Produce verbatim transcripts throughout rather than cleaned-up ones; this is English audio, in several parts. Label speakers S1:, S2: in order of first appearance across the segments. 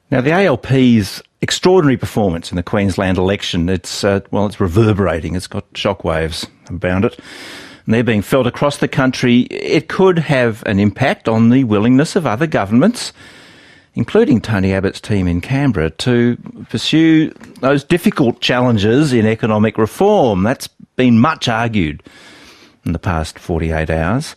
S1: Now, the A L P's extraordinary performance in the Queensland election, it's, uh, well, it's reverberating. It's got shockwaves around it. And they're being felt across the country. It could have an impact on the willingness of other governments, including Tony Abbott's team in Canberra, to pursue those difficult challenges in economic reform. That's been much argued in the past forty-eight hours,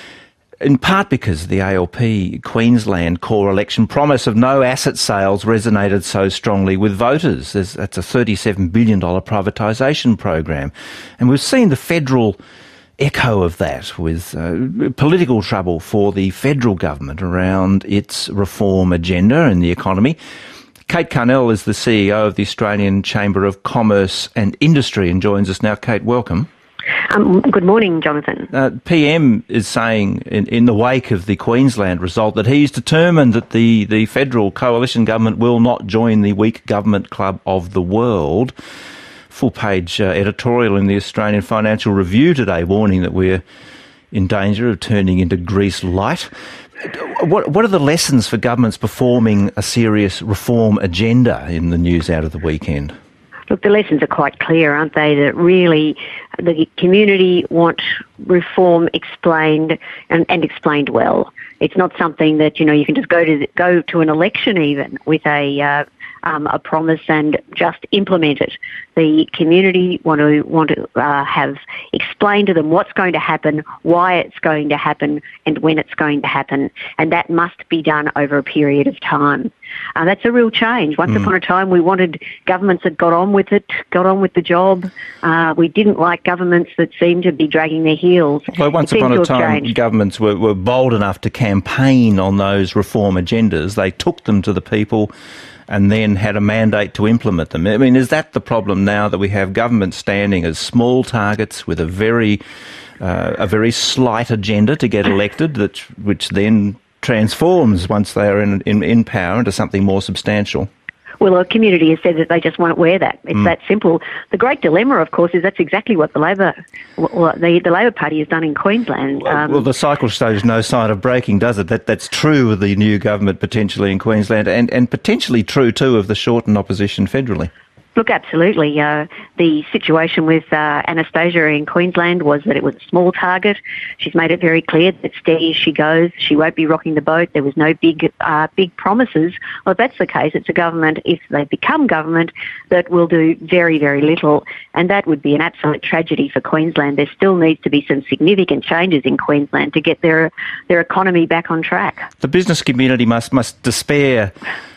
S1: in part because the A L P Queensland core election promise of no asset sales resonated so strongly with voters. There's, that's a thirty-seven billion dollars privatisation program. And we've seen the federal echo of that with uh, political trouble for the federal government around its reform agenda in the economy. Kate Carnell is the C E O of the Australian Chamber of Commerce and Industry and joins us now. Kate, welcome.
S2: Um, good morning, Jonathan.
S1: Uh, P M is saying in, in the wake of the Queensland result that he's determined that the, the federal coalition government will not join the weak government club of the world. Full-page uh, editorial in the Australian Financial Review today warning that we're in danger of turning into Greece light. What, what are the lessons for governments performing a serious reform agenda in the news out of the weekend?
S2: Look, the lessons are quite clear, aren't they? That really the community want reform explained and, and explained well. It's not something that, you know, you can just go to go to an election even with a uh, um, a promise and just implement it. The community want to want to uh, have explained to them what's going to happen, why it's going to happen, and when it's going to happen, and that must be done over a period of time. Uh, that's a real change. Once mm. upon a time, we wanted governments that got on with it, got on with the job. Uh, we didn't like governments that seemed to be dragging their heels.
S1: Well, once upon a time, changed. governments were, were bold enough to campaign on those reform agendas. They took them to the people and then had a mandate to implement them. I mean, is that the problem now, that we have government standing as small targets with a very, uh, a very slight agenda to get elected, that which then transforms once they are in, in, in power into something more substantial?
S2: Well, a community has said that they just won't wear that. It's mm. that simple. The great dilemma, of course, is that's exactly what the Labor, what the, the Labor Party has done in Queensland.
S1: Well, um, well, the cycle shows no sign of breaking, does it? That that's true of the new government potentially in Queensland, and, and potentially true too of the shortened opposition federally.
S2: Look, absolutely. Uh, the situation with uh, Anastasia in Queensland was that it was a small target. She's made it very clear that steady as she goes, she won't be rocking the boat. There was no big uh, big promises. Well, if that's the case, it's a government, if they become government, that will do very, very little. And that would be an absolute tragedy for Queensland. There still needs to be some significant changes in Queensland to get their their economy back on track.
S1: The business community must must despair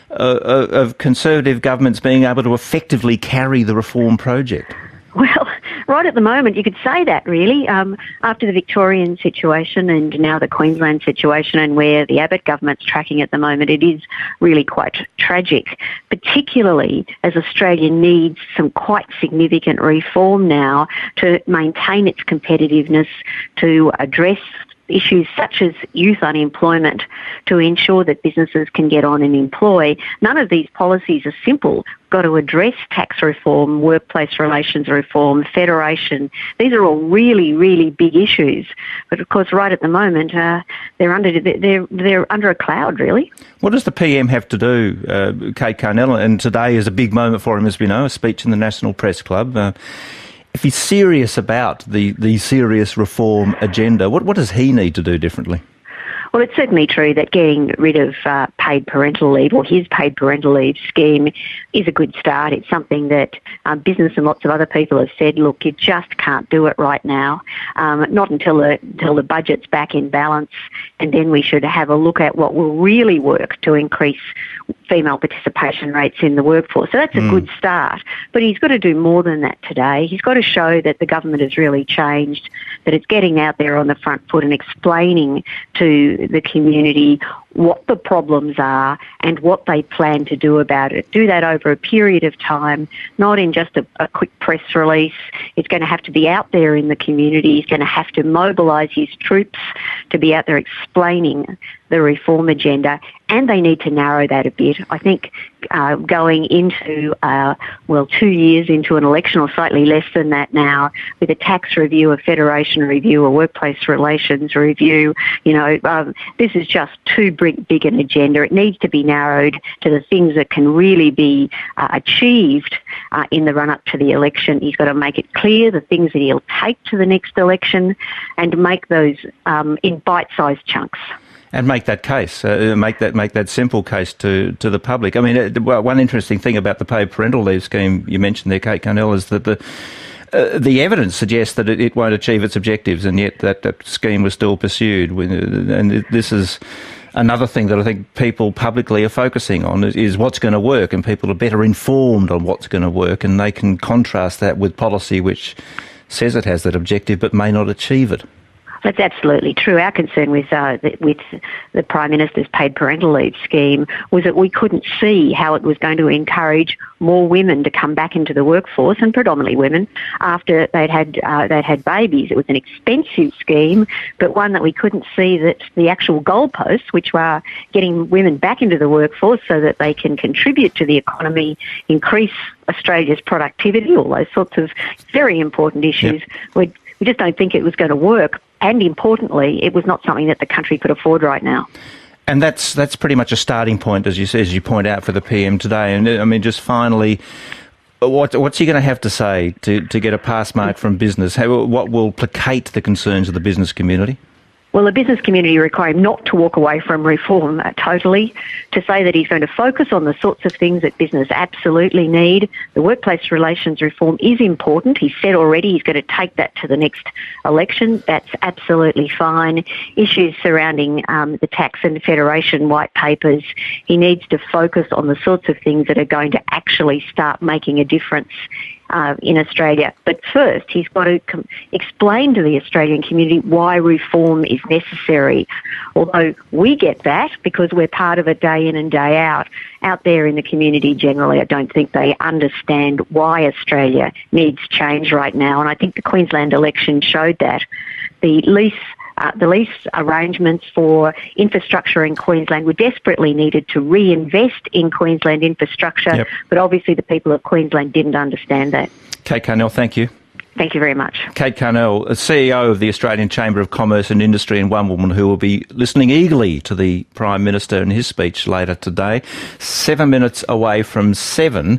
S1: Uh, of Conservative governments being able to effectively carry the reform project?
S2: Well, right at the moment, you could say that, really. Um, after the Victorian situation and now the Queensland situation, and where the Abbott government's tracking at the moment, it is really quite tragic, particularly as Australia needs some quite significant reform now to maintain its competitiveness, to address issues such as youth unemployment, to ensure that businesses can get on and employ. None of these policies are simple. We've got to address tax reform, workplace relations reform, federation. These are all really, really big issues. But of course, right at the moment, uh, they're under they're they're under a cloud, really.
S1: What does the P M have to do, uh, Kate Carnell? And today is a big moment for him, as we know, a speech in the National Press Club. Uh, If he's serious about the, the serious reform agenda, what, what does he need to do differently?
S2: Well, it's certainly true that getting rid of uh, paid parental leave, or his paid parental leave scheme, is a good start. It's something that um, business and lots of other people have said, look, you just can't do it right now, um, not until the, until the budget's back in balance, and then we should have a look at what will really work to increase female participation rates in the workforce. So that's a mm. good start. But he's got to do more than that today. He's got to show that the government has really changed, that it's getting out there on the front foot and explaining to the community what the problems are and what they plan to do about it. Do that over a period of time, not in just a, a quick press release. It's going to have to be out there in the community. He's going to have to mobilise his troops to be out there explaining the reform agenda, and they need to narrow that a bit. I think uh, going into, uh, well, two years into an election, or slightly less than that now, with a tax review, a federation review, a workplace relations review, you know, um, this is just too big, big an agenda. It needs to be narrowed to the things that can really be uh, achieved uh, in the run-up to the election. He's got to make it clear the things that he'll take to the next election and make those um, in bite-sized chunks.
S1: And make that case, uh, make that make that simple case to, to the public. I mean, uh, well, one interesting thing about the paid parental leave scheme you mentioned there, Kate Carnell, is that the uh, the evidence suggests that it, it won't achieve its objectives, and yet that, that scheme was still pursued. And this is another thing that I think people publicly are focusing on is, is what's going to work, and people are better informed on what's going to work, and they can contrast that with policy which says it has that objective but may not achieve it.
S2: That's absolutely true. Our concern with uh, the, with the Prime Minister's paid parental leave scheme was that we couldn't see how it was going to encourage more women to come back into the workforce, and predominantly women, after they'd had uh, they'd had babies. It was an expensive scheme, but one that we couldn't see that the actual goalposts, which were getting women back into the workforce so that they can contribute to the economy, increase Australia's productivity, all those sorts of very important issues, yep. we we just don't think it was going to work. And importantly, it was not something that the country could afford right now.
S1: And that's that's pretty much a starting point, as you as you point out, for the P M today. And I mean, just finally, what what's he going to have to say to, to get a pass mark from business? How, what will placate the concerns of the business community?
S2: Well, the business community require him not to walk away from reform uh, totally, to say that he's going to focus on the sorts of things that business absolutely need. The workplace relations reform is important. He said already he's going to take that to the next election. That's absolutely fine. Issues surrounding um, the tax and federation white papers, he needs to focus on the sorts of things that are going to actually start making a difference Uh, in Australia. But first, he's got to com- explain to the Australian community why reform is necessary. Although we get that because we're part of it day in and day out, out there in the community generally, I don't think they understand why Australia needs change right now. And I think the Queensland election showed that. The lease Uh, the lease arrangements for infrastructure in Queensland were desperately needed to reinvest in Queensland infrastructure, yep. but obviously the people of Queensland didn't understand that.
S1: Kate Carnell, thank you.
S2: Thank you very much.
S1: Kate Carnell, C E O of the Australian Chamber of Commerce and Industry, and one woman who will be listening eagerly to the Prime Minister and his speech later today. Seven minutes away from seven.